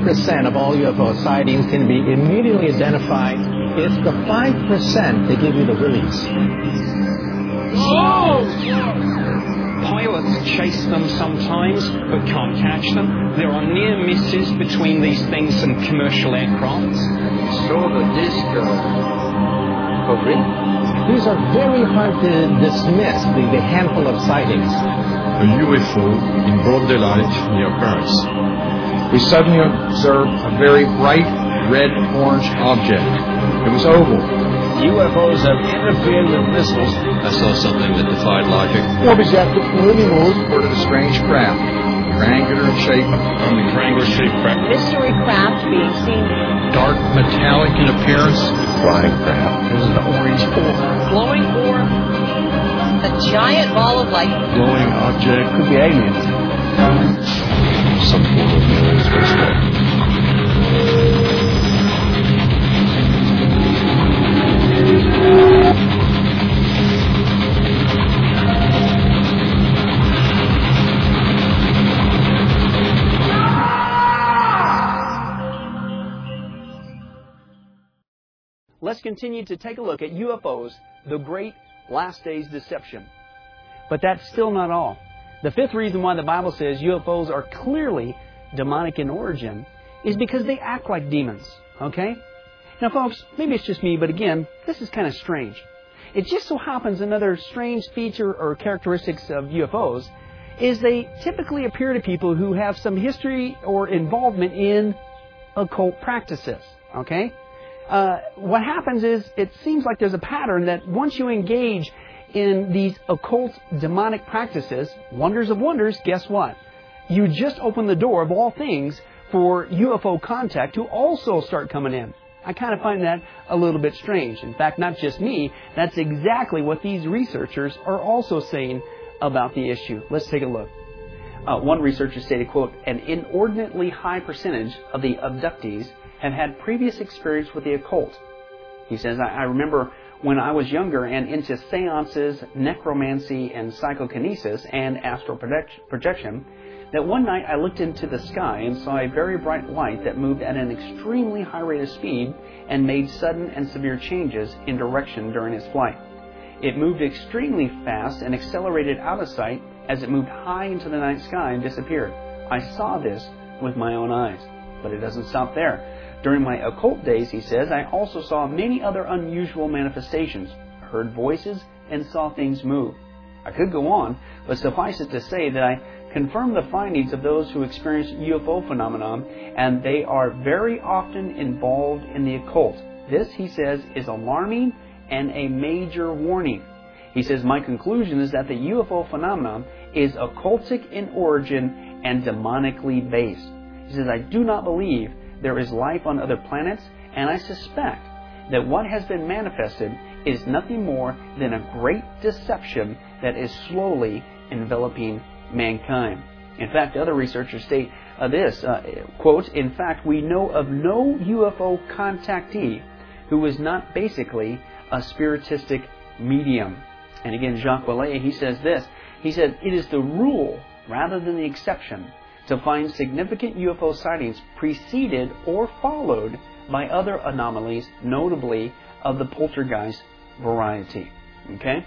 90% of all UFO sightings can be immediately identified. It's the 5% that give you the willies. Pilots chase them sometimes, but can't catch them. There are near misses between these things and commercial aircraft. Saw the disc. Oh, really? These are very hard to dismiss, the handful of sightings. A UFO in broad daylight near Paris. We suddenly observed a very bright red-orange object. It was oval. UFOs have interfered with missiles. I saw something that defied logic. Objeto really moved toward a strange craft, triangular in shape. Only triangular shaped craft. Mystery craft being seen. Dark, metallic in appearance. Flying craft. There's an orange orb. Glowing orb. A giant ball of light. Glowing object. Could be aliens. Some form of alien spacecraft. Let's continue to take a look at UFOs, the great last days deception. But that's still not all. The fifth reason why the Bible says UFOs are clearly demonic in origin is because they act like demons. Okay? Now, folks, maybe it's just me, but again, this is kind of strange. It just so happens another strange feature or characteristics of UFOs is they typically appear to people who have some history or involvement in occult practices. Okay? What happens is it seems like there's a pattern that once you engage in these occult demonic practices, wonders of wonders, guess what? You just open the door of all things for UFO contact to also start coming in. I kind of find that a little bit strange. In fact, not just me, that's exactly what these researchers are also saying about the issue. Let's take a look. One researcher stated, quote, an inordinately high percentage of the abductees have had previous experience with the occult. He says, I remember when I was younger and into seances, necromancy, and psychokinesis and astral projection, that one night I looked into the sky and saw a very bright light that moved at an extremely high rate of speed and made sudden and severe changes in direction during its flight. It moved extremely fast and accelerated out of sight as it moved high into the night sky and disappeared. I saw this with my own eyes. But it doesn't stop there. During my occult days, he says, I also saw many other unusual manifestations, heard voices, and saw things move. I could go on, but suffice it to say that I confirm the findings of those who experience UFO phenomenon, and they are very often involved in the occult. This, he says, is alarming and a major warning. He says, my conclusion is that the UFO phenomenon is occultic in origin and demonically based. He says, I do not believe there is life on other planets, and I suspect that what has been manifested is nothing more than a great deception that is slowly enveloping mankind. In fact, other researchers state this, quote, in fact, we know of no UFO contactee who is not basically a spiritistic medium. And again, Jacques Vallée, he says this, he said, it is the rule rather than the exception to find significant UFO sightings preceded or followed by other anomalies, notably of the poltergeist variety. Okay?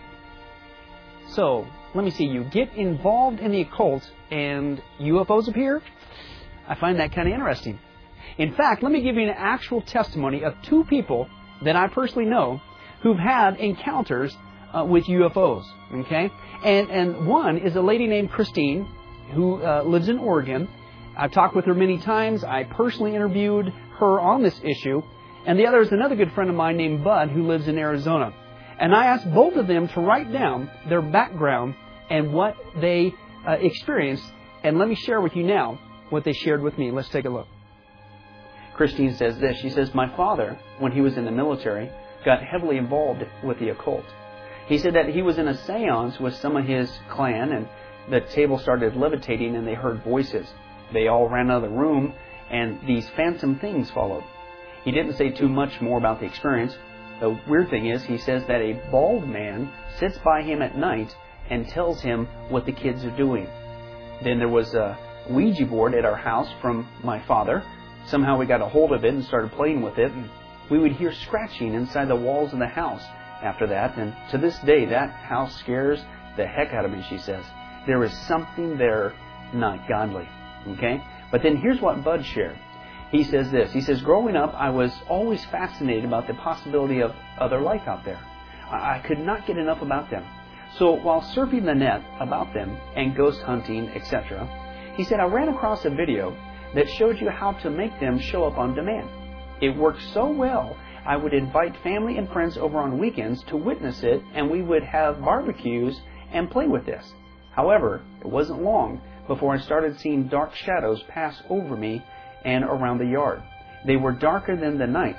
So, let me see, you get involved in the occult and UFOs appear? I find that kind of interesting. In fact, let me give you an actual testimony of two people that I personally know who've had encounters with UFOs. Okay? And one is a lady named Christine, who lives in Oregon. I've talked with her many times. I personally interviewed her on this issue. And the other is another good friend of mine named Bud, who lives in Arizona. And I asked both of them to write down their background and what they experienced. And let me share with you now what they shared with me. Let's take a look. Christine says this. She says, my father, when he was in the military, got heavily involved with the occult. He said that he was in a seance with some of his clan, and the table started levitating and they heard voices. They all ran out of the room and these phantom things followed. He didn't say too much more about the experience. The weird thing is, he says that a bald man sits by him at night and tells him what the kids are doing. Then there was a Ouija board at our house from my father, somehow we got a hold of it and started playing with it, and we would hear scratching inside the walls of the house after that. And to this day, that house scares the heck out of me, she says. There is something there not godly. Okay? But then here's what Bud shared. He says this. He says, growing up, I was always fascinated about the possibility of other life out there. I could not get enough about them. So while surfing the net about them and ghost hunting, etc., he said, I ran across a video that showed you how to make them show up on demand. It worked so well, I would invite family and friends over on weekends to witness it, and we would have barbecues and play with this. However, it wasn't long before I started seeing dark shadows pass over me and around the yard. They were darker than the night,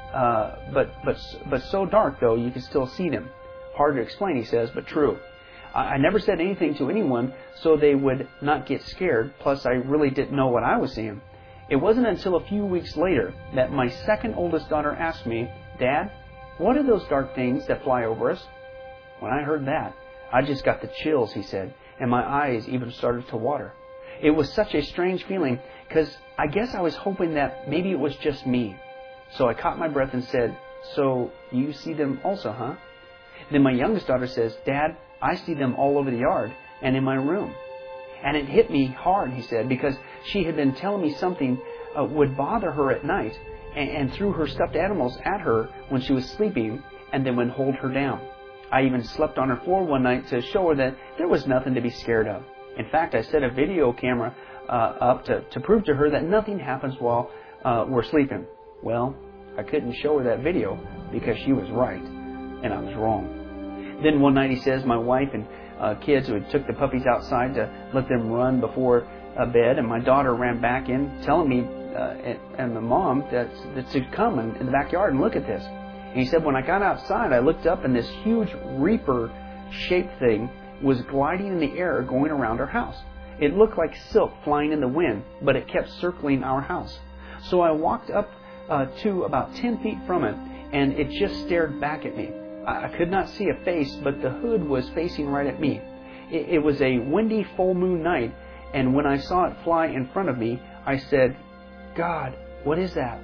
but so dark, though, you could still see them. Hard to explain, he says, but true. I never said anything to anyone so they would not get scared, plus I really didn't know what I was seeing. It wasn't until a few weeks later that my second oldest daughter asked me, Dad, what are those dark things that fly over us? When I heard that, I just got the chills, he said, and my eyes even started to water. It was such a strange feeling, because I guess I was hoping that maybe it was just me. So I caught my breath and said, so you see them also, huh? Then my youngest daughter says, Dad, I see them all over the yard and in my room. And it hit me hard, he said, because she had been telling me something would bother her at night and threw her stuffed animals at her when she was sleeping and then would hold her down. I even slept on her floor one night to show her that there was nothing to be scared of. In fact, I set a video camera up to prove to her that nothing happens while we're sleeping. Well, I couldn't show her that video because she was right and I was wrong. Then one night, he says, my wife and kids who took the puppies outside to let them run before bed, and my daughter ran back in telling me and the mom that to come in the backyard and look at this. And he said, when I got outside, I looked up and this huge reaper-shaped thing was gliding in the air going around our house. It looked like silk flying in the wind, but it kept circling our house. So I walked up to about 10 feet from it, and it just stared back at me. I could not see a face, but the hood was facing right at me. It was a windy full moon night, and when I saw it fly in front of me, I said, God, what is that?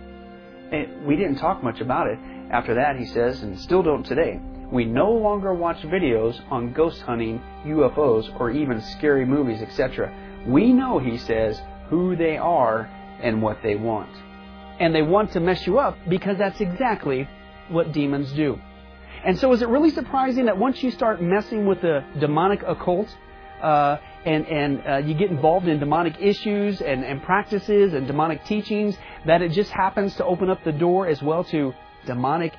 And we didn't talk much about it after that, he says, and still don't today. We no longer watch videos on ghost hunting, UFOs, or even scary movies, etc. We know, he says, who they are and what they want. And they want to mess you up because that's exactly what demons do. And so is it really surprising that once you start messing with the demonic occult and you get involved in demonic issues and practices and demonic teachings, that it just happens to open up the door as well to demonic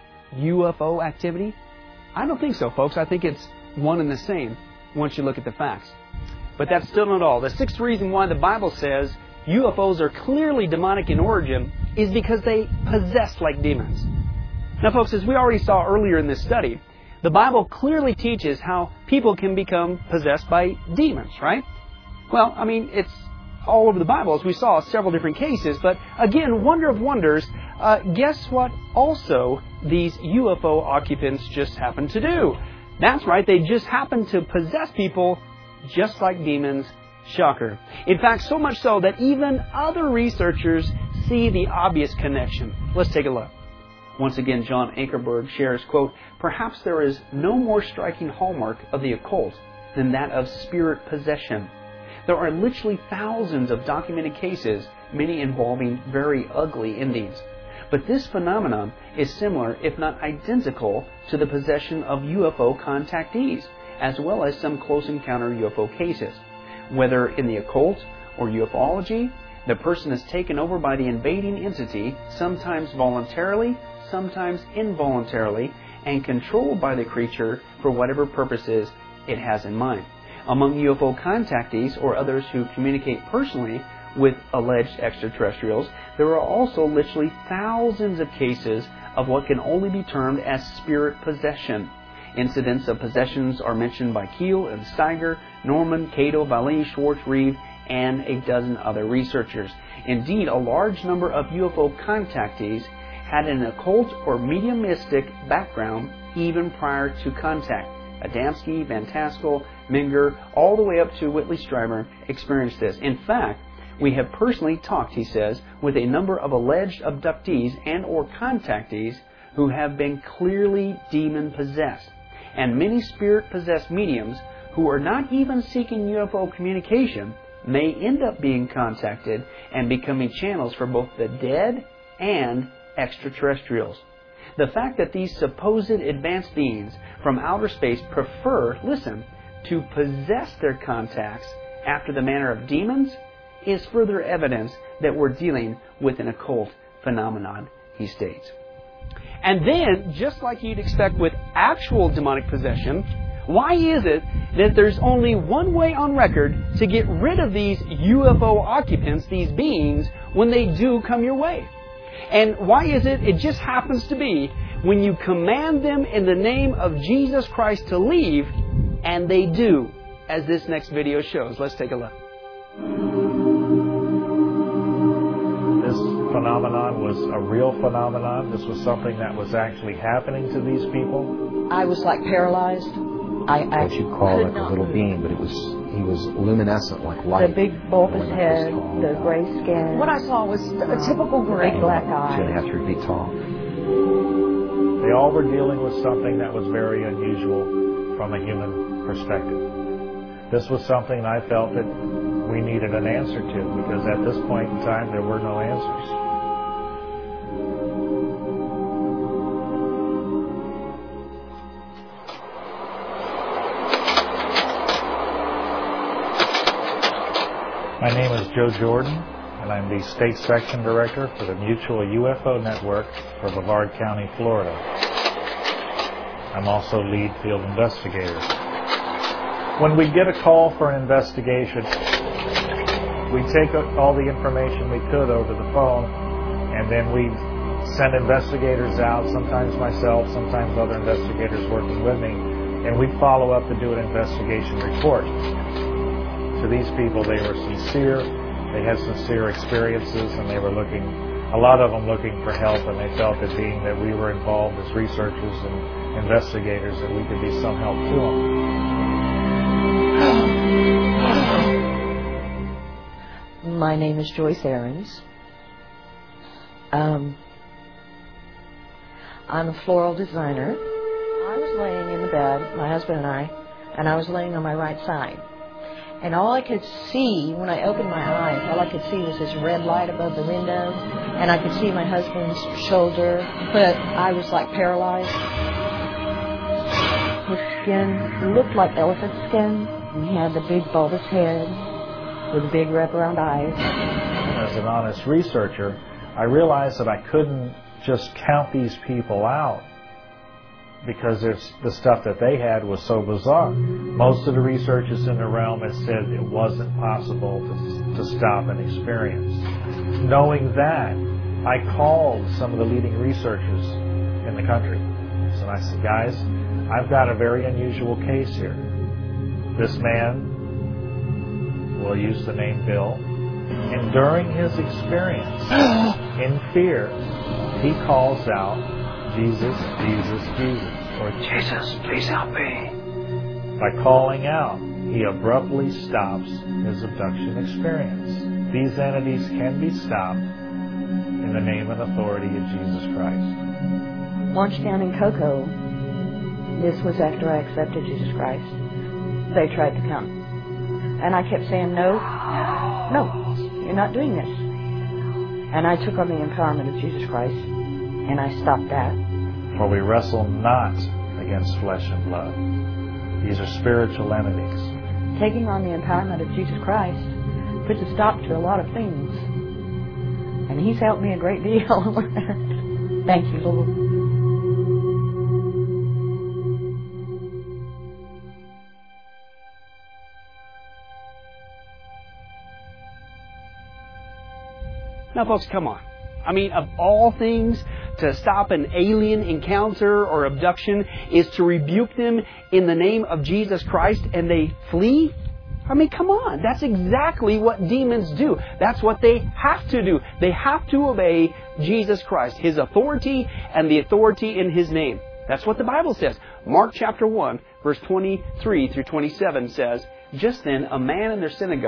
UFO activity? I don't think so, folks. I think it's one and the same once you look at the facts. But that's still not all. The sixth reason why the Bible says UFOs are clearly demonic in origin is because they possess like demons. Now, folks, as we already saw earlier in this study, the Bible clearly teaches how people can become possessed by demons, right? Well, I mean, it's all over the Bible, as we saw several different cases. But again, wonder of wonders, guess what also these UFO occupants just happen to do? That's right, they just happen to possess people just like demons. Shocker. In fact, so much so that even other researchers see the obvious connection. Let's take a look. Once again, John Ankerberg shares, quote, perhaps there is no more striking hallmark of the occult than that of spirit possession. There are literally thousands of documented cases, many involving very ugly endings. But this phenomenon is similar, if not identical, to the possession of UFO contactees, as well as some close encounter UFO cases. Whether in the occult or ufology, the person is taken over by the invading entity, sometimes voluntarily, sometimes involuntarily, and controlled by the creature for whatever purposes it has in mind. Among UFO contactees or others who communicate personally with alleged extraterrestrials, there are also literally thousands of cases of what can only be termed as spirit possession. Incidents of possessions are mentioned by Keel and Steiger, Norman, Cato, Vallée, Schwartz, Reeve, and a dozen other researchers. Indeed, a large number of UFO contactees had an occult or mediumistic background even prior to contact. Adamski, Van Tassel, Menger, all the way up to Whitley Strieber experienced this. In fact, We have personally talked, he says, with a number of alleged abductees and or contactees who have been clearly demon-possessed, and many spirit-possessed mediums who are not even seeking UFO communication may end up being contacted and becoming channels for both the dead and extraterrestrials. The fact that these supposed advanced beings from outer space prefer, listen, to possess their contacts after the manner of demons is further evidence that we're dealing with an occult phenomenon, he states. And then, just like you'd expect with actual demonic possession, why is it that there's only one way on record to get rid of these UFO occupants, these beings, when they do come your way? And why is it just happens to be when you command them in the name of Jesus Christ to leave, and they do, as this next video shows. Let's take a look. This phenomenon was a real phenomenon. This was something that was actually happening to these people. I was like paralyzed. What you call like a little being, but he was luminescent like light. The big bulbous head, the gray skin. What I saw was a typical gray. Big black eyes. 2.5 to 3 feet tall. They all were dealing with something that was very unusual from a human perspective. This was something I felt that we needed an answer to, because at this point in time there were no answers. My name is Joe Jordan, and I'm the State Section Director for the Mutual UFO Network for Brevard County, Florida. I'm also lead field investigator. When we get a call for an investigation, we take all the information we could over the phone, and then we send investigators out, sometimes myself, sometimes other investigators working with me, and we follow up to do an investigation report. To these people, they were sincere, they had sincere experiences, and they were a lot of them looking for help, and they felt that being that we were involved as researchers and investigators, that we could be some help to them. My name is Joyce Ahrens. I'm a floral designer. I was laying in the bed, my husband and I was laying on my right side. And all I could see, when I opened my eyes, all I could see was this red light above the window, and I could see my husband's shoulder, but I was like paralyzed. His skin looked like elephant skin, and he had the big bulbous head with the big wraparound eyes. As an honest researcher, I realized that I couldn't just count these people out, because the stuff that they had was so bizarre. Most of the researchers in the realm had said it wasn't possible to stop an experience. Knowing that, I called some of the leading researchers in the country. So I said, guys, I've got a very unusual case here. This man, we'll use the name Bill, and during his experience, in fear, he calls out, Jesus, Jesus, Jesus, or Jesus, please help me. By calling out, he abruptly stops his abduction experience. These entities can be stopped in the name and authority of Jesus Christ. Once down in Cocoa, this was after I accepted Jesus Christ, they tried to come. And I kept saying, no, you're not doing this. And I took on the empowerment of Jesus Christ, and I stopped that. For we wrestle not against flesh and blood. These are spiritual entities. Taking on the empowerment of Jesus Christ puts a stop to a lot of things. And He's helped me a great deal. Thank you, Lord. Now, folks, come on. I mean, of all things, to stop an alien encounter or abduction is to rebuke them in the name of Jesus Christ and they flee? I mean, come on. That's exactly what demons do. That's what they have to do. They have to obey Jesus Christ, His authority and the authority in His name. That's what the Bible says. Mark chapter 1, verse 23 through 27 says, Just then a man in their synagogue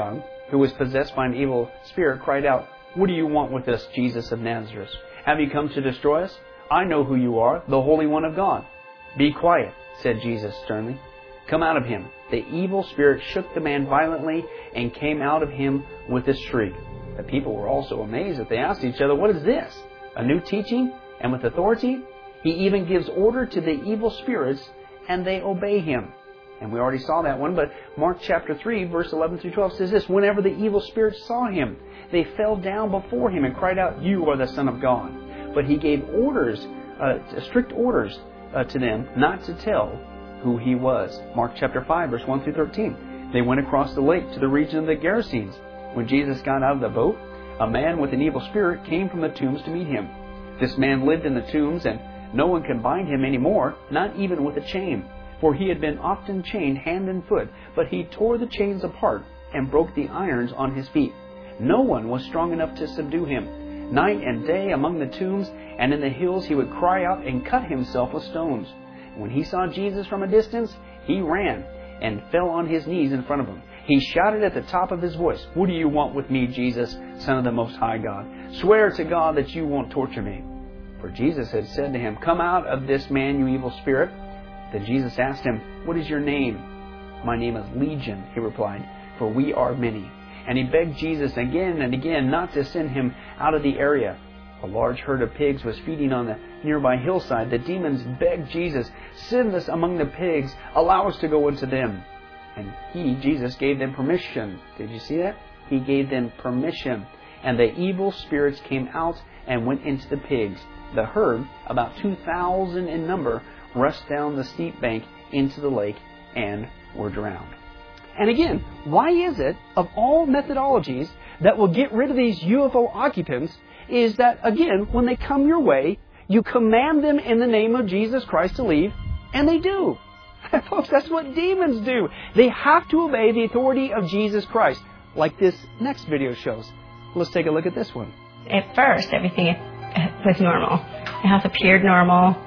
who was possessed by an evil spirit, cried out, "What do you want with us, Jesus of Nazareth? Have you come to destroy us? I know who you are, the Holy One of God." "Be quiet," said Jesus sternly. "Come out of him." The evil spirit shook the man violently and came out of him with a shriek. The people were also amazed that they asked each other, "What is this? A new teaching and with authority? He even gives order to the evil spirits and they obey him." And we already saw that one, but Mark chapter 3, verse 11 through 12 says this, "Whenever the evil spirits saw him, they fell down before him and cried out, 'You are the Son of God.' But he gave orders, strict orders to them not to tell who he was." Mark chapter 5, verse 1 through 13. They went across the lake to the region of the Gerasenes. When Jesus got out of the boat, a man with an evil spirit came from the tombs to meet him. This man lived in the tombs, and no one could bind him anymore, not even with a chain. For he had been often chained hand and foot, but he tore the chains apart and broke the irons on his feet. No one was strong enough to subdue him. Night and day among the tombs and in the hills he would cry out and cut himself with stones. When he saw Jesus from a distance, he ran and fell on his knees in front of him. He shouted at the top of his voice, "What do you want with me, Jesus, Son of the Most High God? Swear to God that you won't torture me." For Jesus had said to him, "Come out of this man, you evil spirit." Then Jesus asked him, "What is your name?" "My name is Legion," he replied, "for we are many." And he begged Jesus again and again not to send him out of the area. A large herd of pigs was feeding on the nearby hillside. The demons begged Jesus, "Send us among the pigs. Allow us to go into them." And Jesus, gave them permission. Did you see that? He gave them permission. And the evil spirits came out and went into the pigs. The herd, about 2,000 in number, rushed down the steep bank into the lake and were drowned. And again, why is it, of all methodologies that will get rid of these UFO occupants, is that, again, when they come your way, you command them in the name of Jesus Christ to leave, and they do. Folks, that's what demons do. They have to obey the authority of Jesus Christ, like this next video shows. Let's take a look at this one. At first, everything was normal. The house appeared normal.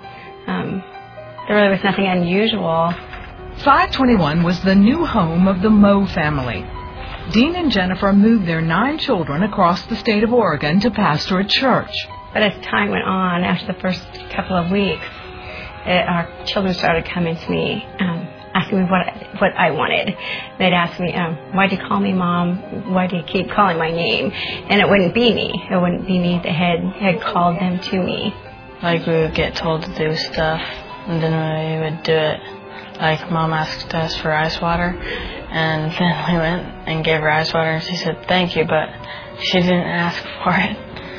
There really was nothing unusual. 521 was the new home of the Moe family. Dean and Jennifer moved their 9 children across the state of Oregon to pastor a church. But as time went on, after the first couple of weeks, our children started coming to me, asking me what I wanted. They'd ask me, "Why do you call me Mom? Why do you keep calling my name?" And it wouldn't be me. It wouldn't be me that had called them to me. Like, we would get told to do stuff, and then we would do it. Like, Mom asked us for ice water, and then we went and gave her ice water, and she said thank you, but she didn't ask for it.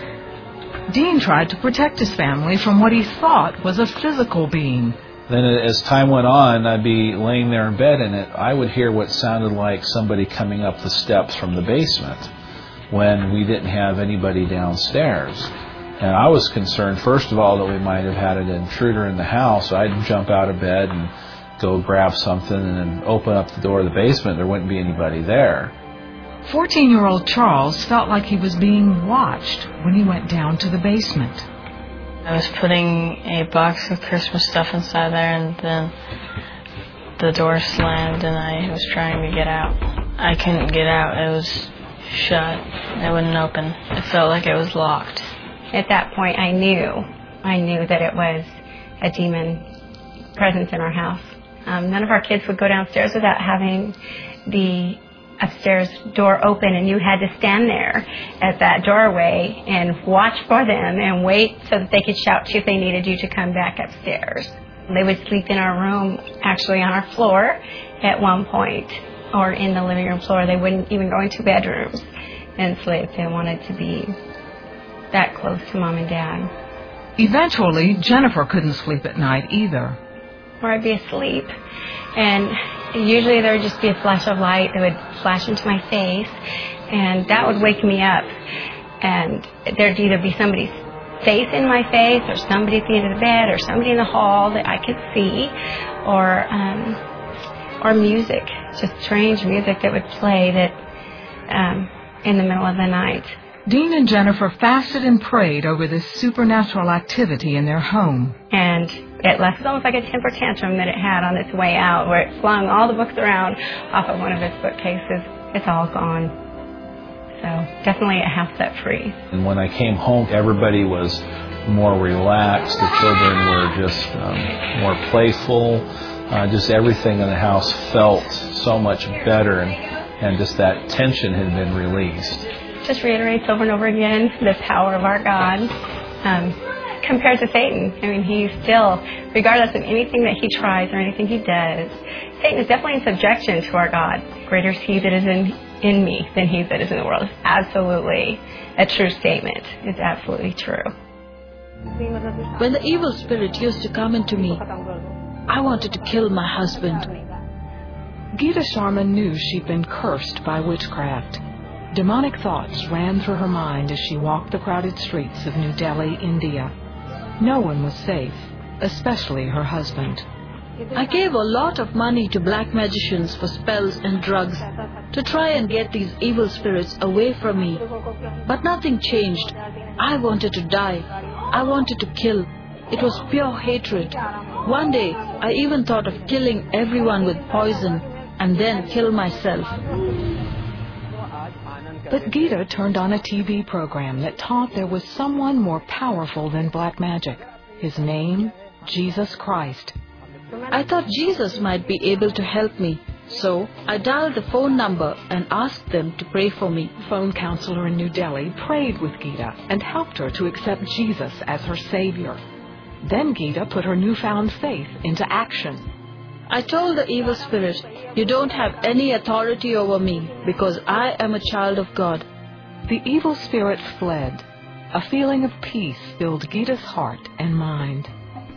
Dean tried to protect his family from what he thought was a physical being. Then as time went on, I'd be laying there in bed, and I would hear what sounded like somebody coming up the steps from the basement when we didn't have anybody downstairs. And I was concerned, first of all, that we might have had an intruder in the house. So I'd jump out of bed and go grab something and then open up the door of the basement. There wouldn't be anybody there. 14-year-old Charles felt like he was being watched when he went down to the basement. I was putting a box of Christmas stuff inside there, and then the door slammed and I was trying to get out. I couldn't get out. It was shut. It wouldn't open. It felt like it was locked. At that point, I knew that it was a demon presence in our house. None of our kids would go downstairs without having the upstairs door open, and you had to stand there at that doorway and watch for them and wait so that they could shout to you if they needed you to come back upstairs. They would sleep in our room, actually on our floor at one point, or in the living room floor. They wouldn't even go into bedrooms and sleep. They wanted to be that close to Mom and Dad. Eventually, Jennifer couldn't sleep at night either. Or I'd be asleep, and usually there would just be a flash of light that would flash into my face, and that would wake me up. And there'd either be somebody's face in my face, or somebody at the end of the bed, or somebody in the hall that I could see, or music, just strange music that would play that in the middle of the night. Dean and Jennifer fasted and prayed over this supernatural activity in their home. And it left almost like a temper tantrum that it had on its way out, where it flung all the books around off of one of its bookcases. It's all gone. So definitely a house set free. And when I came home, everybody was more relaxed. The children were just more playful. Just everything in the house felt so much better, and just that tension had been released. Just reiterates over and over again the power of our God compared to Satan. I mean, he's still, regardless of anything that he tries or anything he does, Satan is definitely in subjection to our God. Greater is he that is in me than he that is in the world. It's absolutely a true statement. It's absolutely true. When the evil spirit used to come into me, I wanted to kill my husband. Gita Sharma knew she'd been cursed by witchcraft. Demonic thoughts ran through her mind as she walked the crowded streets of New Delhi, India. No one was safe, especially her husband. I gave a lot of money to black magicians for spells and drugs to try and get these evil spirits away from me. But nothing changed. I wanted to die. I wanted to kill. It was pure hatred. One day, I even thought of killing everyone with poison and then kill myself. But Gita turned on a TV program that taught there was someone more powerful than black magic. His name, Jesus Christ. I thought Jesus might be able to help me, so I dialed the phone number and asked them to pray for me. A phone counselor in New Delhi prayed with Gita and helped her to accept Jesus as her Savior. Then Gita put her newfound faith into action. I told the evil spirit, "You don't have any authority over me because I am a child of God." The evil spirits fled. A feeling of peace filled Gita's heart and mind.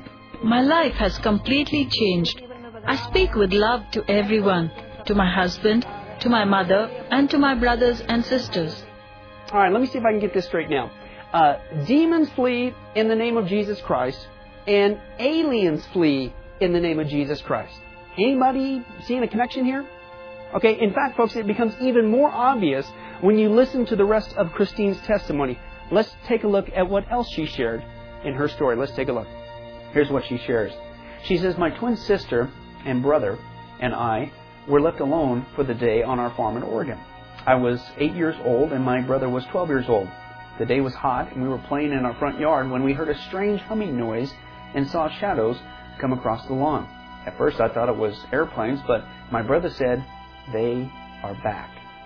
My life has completely changed. I speak with love to everyone, to my husband, to my mother, and to my brothers and sisters. All right, let me see if I can get this straight now. Demons flee in the name of Jesus Christ, and aliens flee in the name of Jesus Christ. Anybody seeing a connection here? Okay, in fact, folks, it becomes even more obvious when you listen to the rest of Christine's testimony. Let's take a look at what else she shared in her story. Let's take a look. Here's what she shares. She says, "My twin sister and brother and I were left alone for the day on our farm in Oregon. I was 8 years old and my brother was 12 years old. The day was hot and we were playing in our front yard when we heard a strange humming noise and saw shadows come across the lawn. At first I thought it was airplanes, but my brother said, 'They are back.'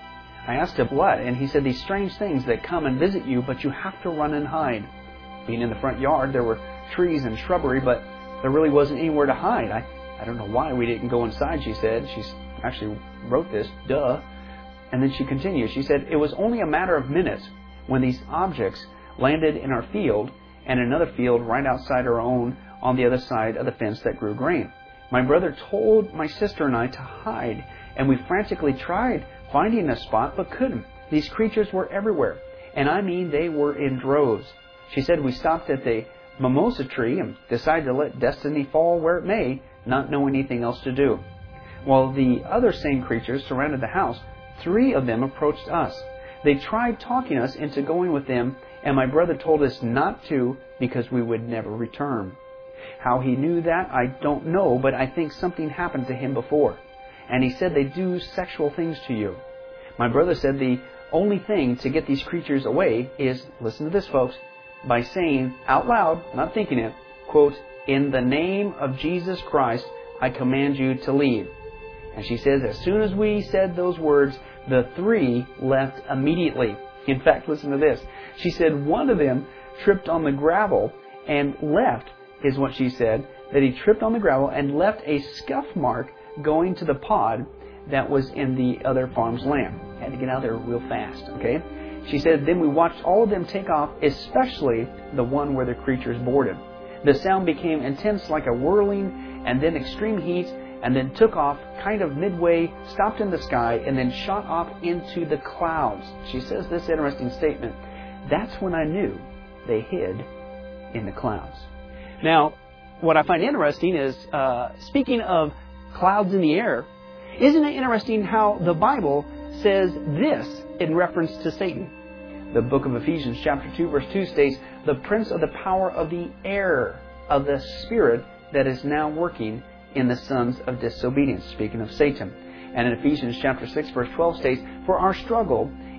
I asked him what, and he said, 'These strange things that come and visit you, but you have to run and hide.' Being in the front yard, there were trees and shrubbery, but there really wasn't anywhere to hide. I don't know why we didn't go inside," she said. She actually wrote this, duh. And then she continues. She said, "It was only a matter of minutes when these objects landed in our field and another field right outside our own on the other side of the fence that grew grain. My brother told my sister and I to hide, and we frantically tried finding a spot but couldn't. These creatures were everywhere, and I mean they were in droves. She said we stopped at the mimosa tree and decided to let destiny fall where it may, not knowing anything else to do. While the other same creatures surrounded the house, 3 of them approached us. They tried talking us into going with them, and my brother told us not to because we would never return. How he knew that, I don't know, but I think something happened to him before. And he said they do sexual things to you. My brother said the only thing to get these creatures away is, listen to this, folks, by saying out loud, not thinking it, quote, 'In the name of Jesus Christ, I command you to leave.' And she says, as soon as we said those words, the 3 left immediately. In fact, listen to this. She said one of them tripped on the gravel and left, is what she said, that he tripped on the gravel and left a scuff mark going to the pod that was in the other farm's land. Had to get out there real fast, okay? She said, then we watched all of them take off, especially the one where the creatures boarded. The sound became intense like a whirling and then extreme heat, and then took off kind of midway, stopped in the sky, and then shot off into the clouds." She says this interesting statement, "That's when I knew they hid in the clouds." Now, what I find interesting is, speaking of clouds in the air, isn't it interesting how the Bible says this in reference to Satan? The book of Ephesians chapter 2 verse 2 states, "The prince of the power of the air, of the spirit that is now working in the sons of disobedience," speaking of Satan. And in Ephesians chapter 6 verse 12 states, "For our struggle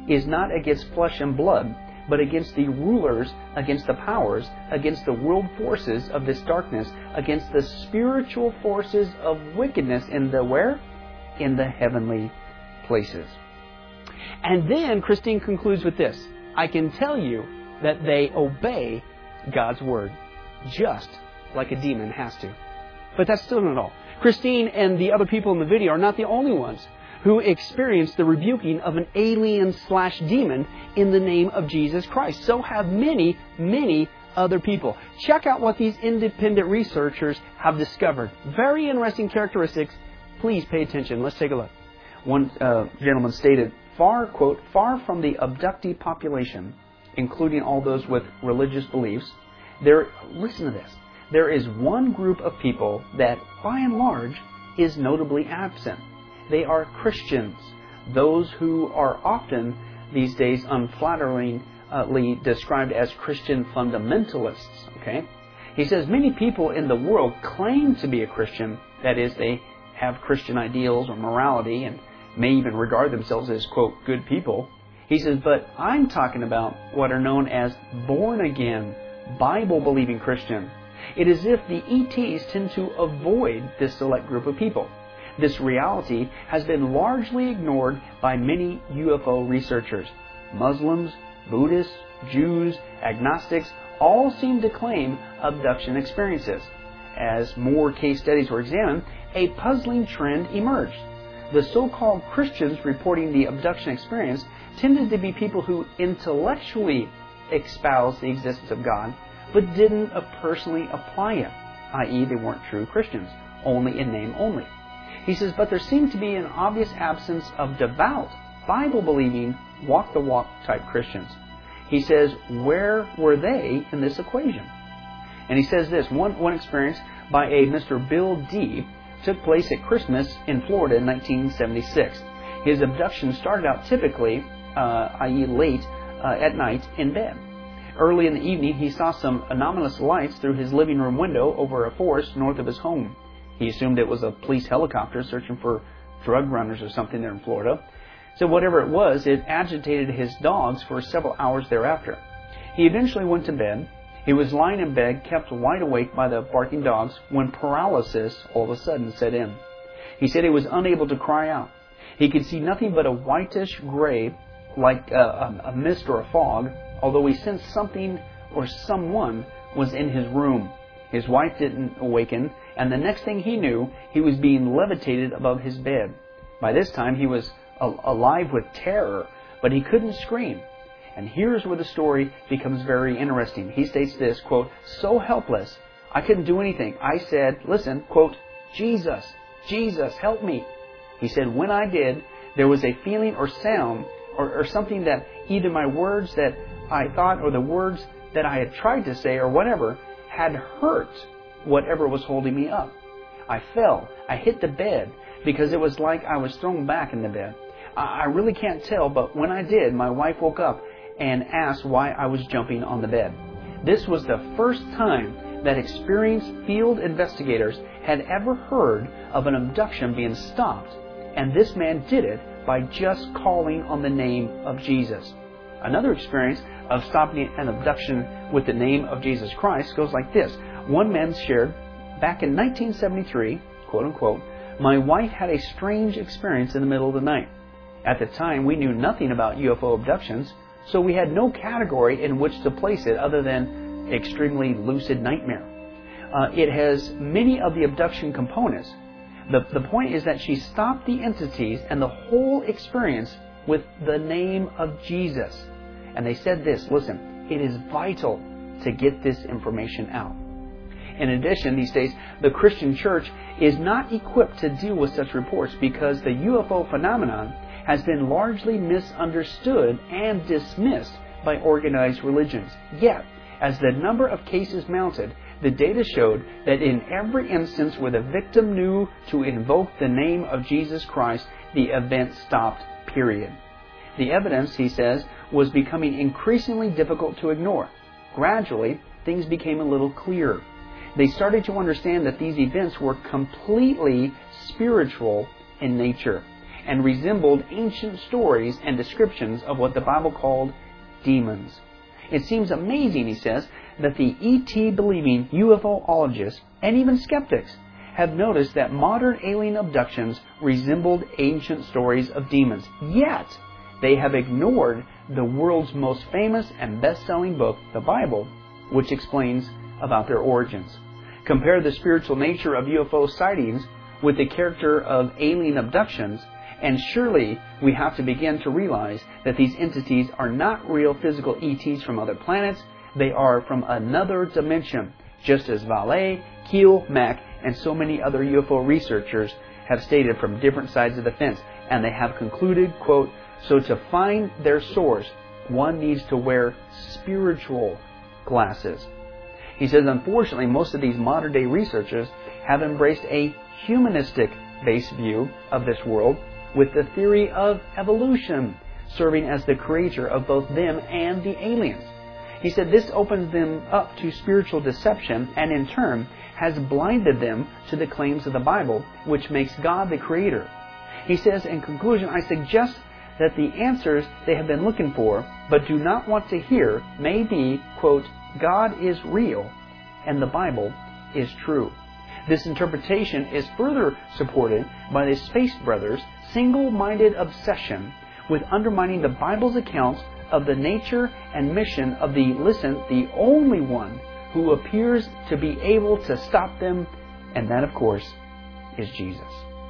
is not against flesh and blood, but against the rulers, against the powers, against the world forces of this darkness, against the spiritual forces of wickedness in the where? In the heavenly places. And then Christine concludes with this. I can tell you that they obey God's word, just like a demon has to. But that's still not all. Christine and the other people in the video are not the only ones who experienced the rebuking of an alien/demon in the name of Jesus Christ. So have many, many other people. Check out what these independent researchers have discovered. Very interesting characteristics. Please pay attention. Let's take a look. One gentleman stated, quote, far from the abductee population, including all those with religious beliefs, listen to this, there is one group of people that, by and large, is notably absent. They are Christians, those who are often, these days, unflatteringly described as Christian fundamentalists. Okay? He says many people in the world claim to be a Christian, that is, they have Christian ideals or morality and may even regard themselves as, quote, good people. He says, but I'm talking about what are known as born-again, Bible-believing Christians. It is as if the ETs tend to avoid this select group of people. This reality has been largely ignored by many UFO researchers. Muslims, Buddhists, Jews, agnostics all seem to claim abduction experiences. As more case studies were examined, a puzzling trend emerged. The so-called Christians reporting the abduction experience tended to be people who intellectually espoused the existence of God, but didn't personally apply it, i.e. they weren't true Christians, only in name only. He says, but there seemed to be an obvious absence of devout, Bible-believing, walk-the-walk type Christians. He says, where were they in this equation? And he says this, one experience by a Mr. Bill D. took place at Christmas in Florida in 1976. His abduction started out typically, i.e. late at night in bed. Early in the evening, he saw some anomalous lights through his living room window over a forest north of his home. He assumed it was a police helicopter searching for drug runners or something there in Florida. So whatever it was, it agitated his dogs for several hours thereafter. He eventually went to bed. He was lying in bed, kept wide awake by the barking dogs, when paralysis all of a sudden set in. He said he was unable to cry out. He could see nothing but a whitish gray, like a mist or a fog, although he sensed something or someone was in his room. His wife didn't awaken, and the next thing he knew, he was being levitated above his bed. By this time, he was alive with terror, but he couldn't scream. And here's where the story becomes very interesting. He states this, quote, so helpless, I couldn't do anything. I said, listen, quote, Jesus, Jesus, help me. He said, when I did, there was a feeling or sound or something that either my words that I thought or the words that I had tried to say or whatever had hurt whatever was holding me up. I fell. I hit the bed because it was like I was thrown back in the bed. I really can't tell, but when I did, my wife woke up and asked why I was jumping on the bed. This was the first time that experienced field investigators had ever heard of an abduction being stopped, and this man did it by just calling on the name of Jesus. Another experience of stopping an abduction with the name of Jesus Christ goes like this. One man shared, back in 1973, quote unquote, my wife had a strange experience in the middle of the night. At the time, we knew nothing about UFO abductions, so we had no category in which to place it other than extremely lucid nightmare. It has many of the abduction components. The point is that she stopped the entities and the whole experience with the name of Jesus. And they said this, listen, it is vital to get this information out. In addition, these days, the Christian church is not equipped to deal with such reports because the UFO phenomenon has been largely misunderstood and dismissed by organized religions. Yet, as the number of cases mounted, the data showed that in every instance where the victim knew to invoke the name of Jesus Christ, the event stopped, period. The evidence, he says, was becoming increasingly difficult to ignore. Gradually, things became a little clearer. They started to understand that these events were completely spiritual in nature. and resembled ancient stories and descriptions of what the Bible called demons. It seems amazing, he says, that the ET-believing UFOologists and even skeptics have noticed that modern alien abductions resembled ancient stories of demons. Yet, they have ignored the world's most famous and best-selling book, the Bible, which explains about their origins. Compare the spiritual nature of UFO sightings with the character of alien abductions, and surely we have to begin to realize that these entities are not real physical ETs from other planets. They are from another dimension, just as Vallée, Keel, Mack, and so many other UFO researchers have stated from different sides of the fence. And they have concluded, quote, so to find their source, one needs to wear spiritual glasses. He says, unfortunately, most of these modern-day researchers have embraced a humanistic-based view of this world with the theory of evolution serving as the creator of both them and the aliens. He said this opens them up to spiritual deception and in turn has blinded them to the claims of the Bible, which makes God the creator. He says, in conclusion, I suggest that the answers they have been looking for but do not want to hear may be, quote, God is real and the Bible is true. This interpretation is further supported by the Space Brothers' single-minded obsession with undermining the Bible's accounts of the nature and mission of the only one who appears to be able to stop them, and that, of course, is Jesus.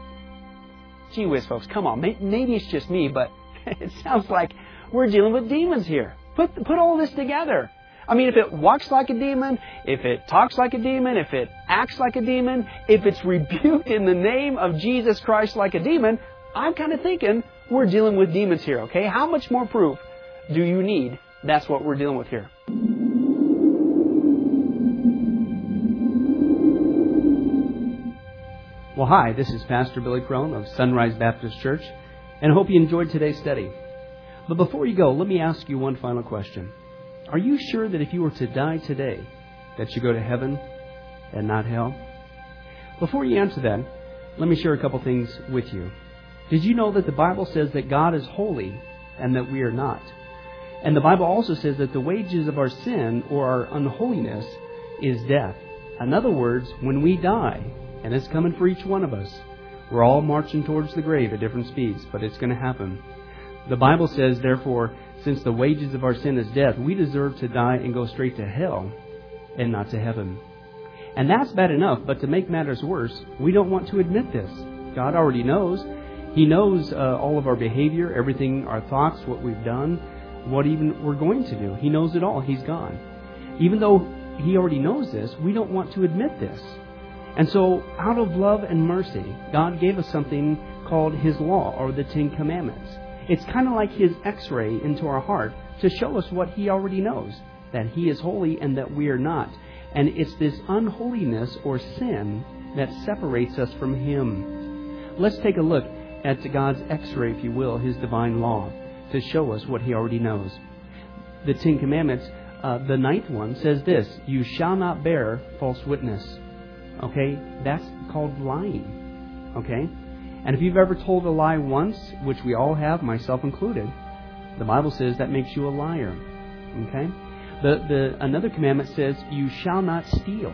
Gee whiz, folks, come on. Maybe it's just me, but it sounds like we're dealing with demons here. Put all this together. I mean, if it walks like a demon, if it talks like a demon, if it acts like a demon, if it's rebuked in the name of Jesus Christ like a demon, I'm kind of thinking we're dealing with demons here, okay? How much more proof do you need? That's what we're dealing with here. Well, hi, this is Pastor Billy Crone of Sunrise Baptist Church, and I hope you enjoyed today's study. But before you go, let me ask you one final question. Are you sure that if you were to die today, that you go to heaven and not hell? Before you answer that, let me share a couple things with you. Did you know that the Bible says that God is holy and that we are not? And the Bible also says that the wages of our sin or our unholiness is death. In other words, when we die, and it's coming for each one of us, we're all marching towards the grave at different speeds, but it's going to happen. The Bible says, therefore, since the wages of our sin is death, we deserve to die and go straight to hell and not to heaven. And that's bad enough, but to make matters worse, we don't want to admit this. God already knows. He knows all of our behavior, everything, our thoughts, what we've done, what even we're going to do. He knows it all. He's God. Even though He already knows this, we don't want to admit this. And so, out of love and mercy, God gave us something called His law, or the Ten Commandments. It's kind of like His x-ray into our heart to show us what He already knows, that He is holy and that we are not. And it's this unholiness or sin that separates us from Him. Let's take a look at God's x-ray, if you will, His divine law, to show us what He already knows. The Ten Commandments, the ninth one, says this, you shall not bear false witness. Okay? That's called lying. Okay? And if you've ever told a lie once, which we all have, myself included, the Bible says that makes you a liar. Okay? Another commandment says, you shall not steal.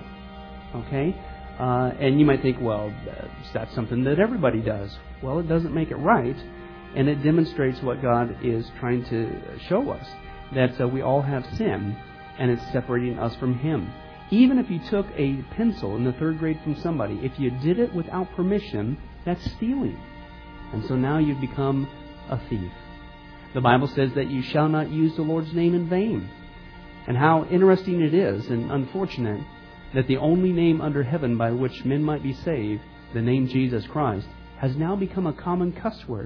Okay? And you might think, well, that's something that everybody does. Well, it doesn't make it right, and it demonstrates what God is trying to show us, that we all have sin, and it's separating us from Him. Even if you took a pencil in the third grade from somebody, if you did it without permission, that's stealing. And so now you've become a thief. The Bible says that you shall not use the Lord's name in vain. And how interesting it is and unfortunate that the only name under heaven by which men might be saved, the name Jesus Christ, has now become a common cuss word.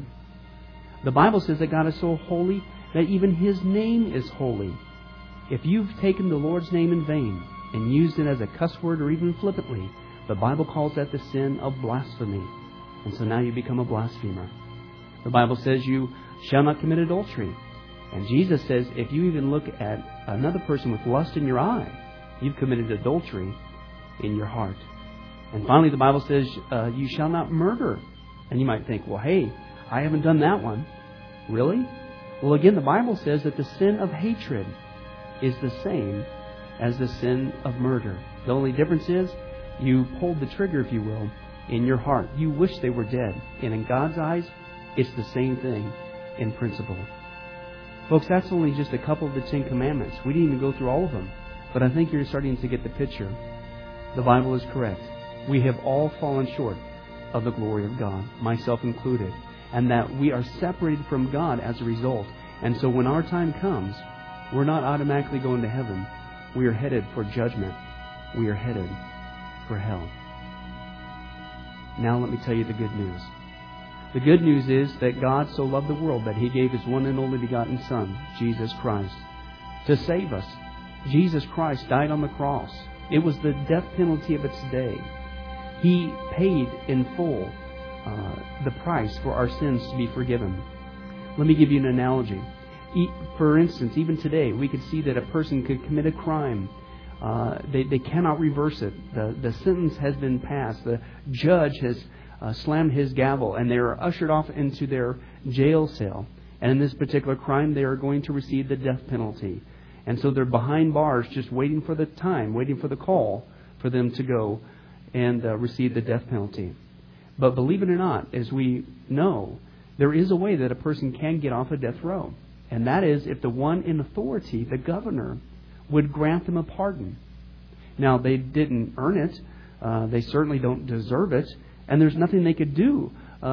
The Bible says that God is so holy that even His name is holy. If you've taken the Lord's name in vain and used it as a cuss word or even flippantly, the Bible calls that the sin of blasphemy. And so now you become a blasphemer. The Bible says you shall not commit adultery. And Jesus says if you even look at another person with lust in your eye, you've committed adultery in your heart. And finally, the Bible says you shall not murder. And you might think, well, hey, I haven't done that one. Really? Well, again, the Bible says that the sin of hatred is the same as the sin of murder. The only difference is you pulled the trigger, if you will, in your heart. You wish they were dead. And in God's eyes, it's the same thing in principle. Folks, that's only just a couple of the 10 Commandments. We didn't even go through all of them. But I think you're starting to get the picture. The Bible is correct. We have all fallen short of the glory of God, myself included. And that we are separated from God as a result. And so when our time comes, we're not automatically going to heaven. We are headed for judgment. We are headed for hell. Now let me tell you the good news. The good news is that God so loved the world that He gave His one and only begotten Son, Jesus Christ, to save us. Jesus Christ died on the cross. It was the death penalty of its day. He paid in full the price for our sins to be forgiven. Let me give you an analogy. For instance, even today, we could see that a person could commit a crime. They cannot reverse it. The sentence has been passed. The judge has slammed his gavel, and they are ushered off into their jail cell. And in this particular crime, they are going to receive the death penalty. And so they're behind bars, just waiting for the time, waiting for the call for them to go and receive the death penalty. But believe it or not, as we know, there is a way that a person can get off a death row. And that is if the one in authority, the governor, would grant them a pardon. Now, they didn't earn it. They certainly don't deserve it. And there's nothing they could do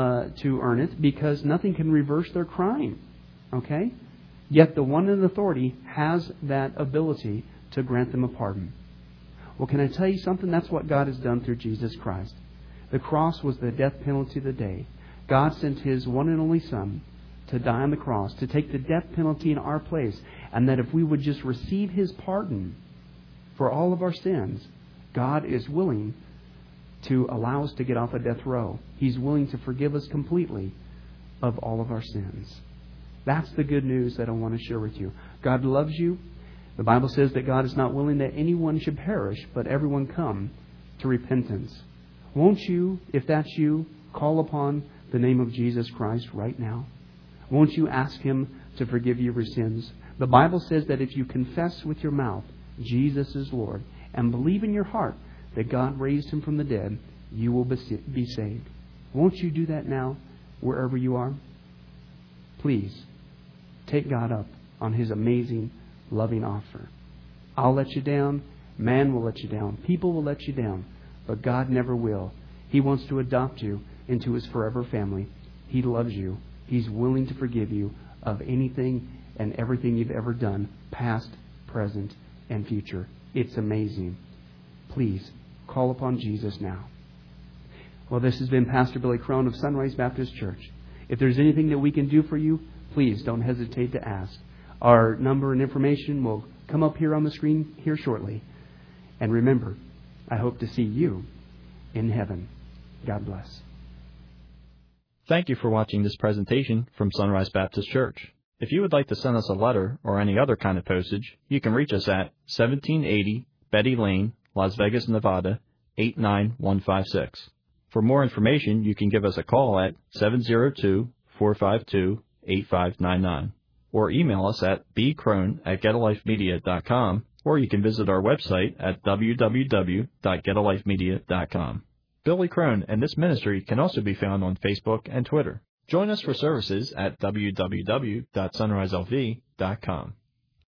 to earn it because nothing can reverse their crime. Okay? Yet the one in authority has that ability to grant them a pardon. Well, can I tell you something? That's what God has done through Jesus Christ. The cross was the death penalty of the day. God sent His one and only Son to die on the cross, to take the death penalty in our place. And that if we would just receive His pardon for all of our sins, God is willing to allow us to get off a death row. He's willing to forgive us completely of all of our sins. That's the good news that I want to share with you. God loves you. The Bible says that God is not willing that anyone should perish, but everyone come to repentance. Won't you, if that's you, call upon the name of Jesus Christ right now? Won't you ask Him to forgive you your sins? The Bible says that if you confess with your mouth Jesus is Lord and believe in your heart that God raised Him from the dead, you will be saved. Won't you do that now, wherever you are? Please, take God up on His amazing, loving offer. I'll let you down. Man will let you down. People will let you down. But God never will. He wants to adopt you into His forever family. He loves you. He's willing to forgive you of anything and everything you've ever done, past, present, and future. It's amazing. Please, call upon Jesus now. Well, this has been Pastor Billy Crone of Sunrise Baptist Church. If there's anything that we can do for you, please don't hesitate to ask. Our number and information will come up here on the screen here shortly. And remember, I hope to see you in heaven. God bless. Thank you for watching this presentation from Sunrise Baptist Church. If you would like to send us a letter or any other kind of postage, you can reach us at 1780 Betty Lane, Las Vegas, Nevada, 89156. For more information, you can give us a call at 702-452-8599 or email us at bcrone@getalifemedia.com, or you can visit our website at www.getalifemedia.com. Billy Crone and this ministry can also be found on Facebook and Twitter. Join us for services at www.sunriselv.com.